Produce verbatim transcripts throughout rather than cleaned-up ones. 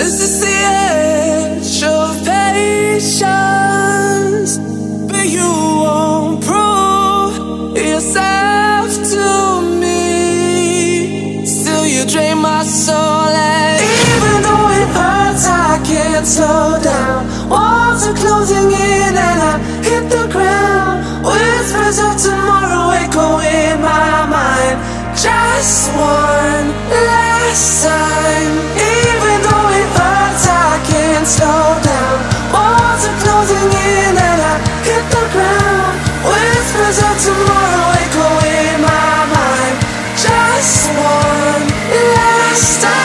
This is the edge of patience, but you won't prove yourself to me. Still you drain my soul, and even though it hurts, I can't slow down. Walls are closing in and I hit the ground. Whispers of tomorrow echo in my mind. Just one last time. Even though it hurts, I can't slow down. Walls are closing in and I hit the ground. Whispers of tomorrow echo in my mind. Just one last time.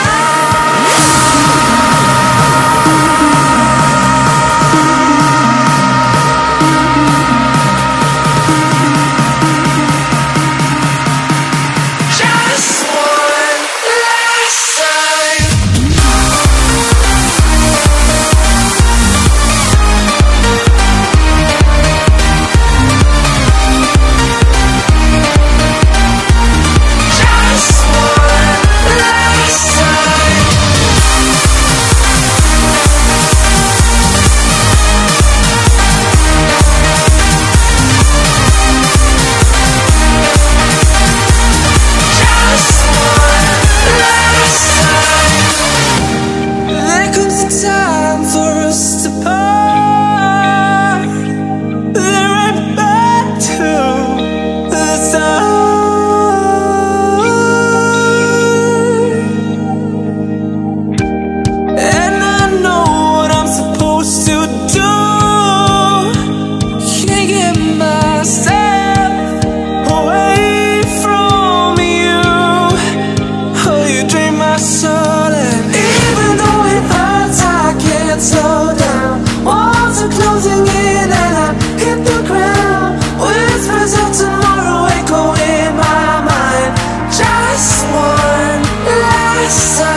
Time for us to part. Then right back to the start. And I know what I'm supposed to do. Can't get myself away from you. Oh, you drain my soul, and even though it hurts, I can't slow down. Walls are closing in and I hit the ground. Whispers of tomorrow echo in my mind. Just one last time.